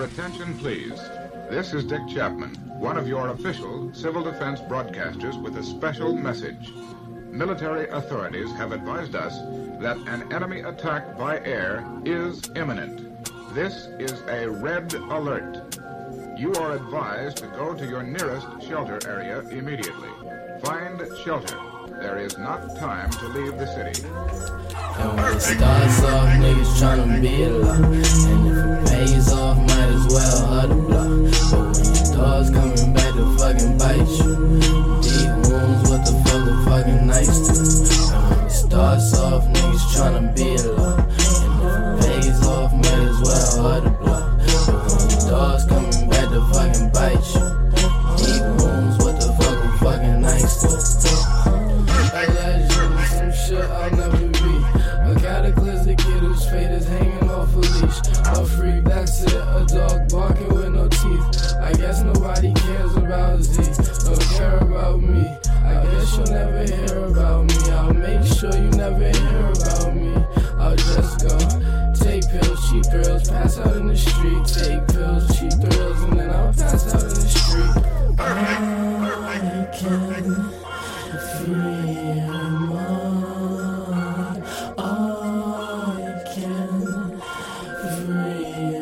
Your attention, please. This is Dick Chapman, one of your official civil defense broadcasters with a special message. Military authorities have advised us that an enemy attack by air is imminent. This is a red alert. You are advised to go to your nearest shelter area immediately. Find shelter. There is not time to leave the city. And when it starts off, niggas tryna be a lot. And if it pays off, might as well hug the block. But when your dog's coming back to fucking bite you, deep wounds, what the fuck the fucking nice do? And when it starts off, niggas tryna be a lot. And if it pays off, might as well hug the block. But when your dog's coming back to fucking bite you, deep wounds, what the fuck the fucking nice do? I got some shit I'll never be. A cataclysmic kid whose fate is hanging off a leash. A freak, that's it, a dog barking with no teeth. I guess nobody cares about Z, don't care about me. I guess you'll never hear about me. I'll make sure you never hear about me. I'll just go take pills, cheap thrills, pass out in the street. Take pills, cheap thrills, and then I'll pass out in the street. I can free my mind. I can free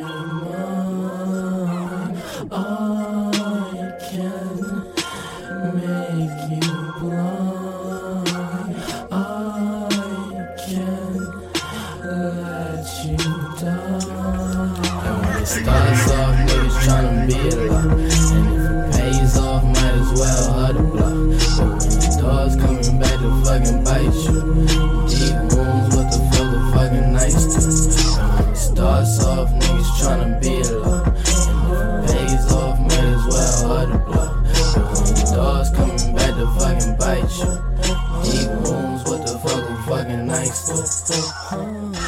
my mind. I can make you blind. I can let you die. And when it starts off, niggas tryna be a lot. And if it pays off, might as well hug the block. But when your dog's coming back to fucking bite you, deep wounds, what the fuck the fucking nice do? And when it starts off, niggas tryna be a lot. And if it pays off, might as well hug the block. But when your dog's coming back to fucking bite you, deep wounds, what the fuck the fucking nice do?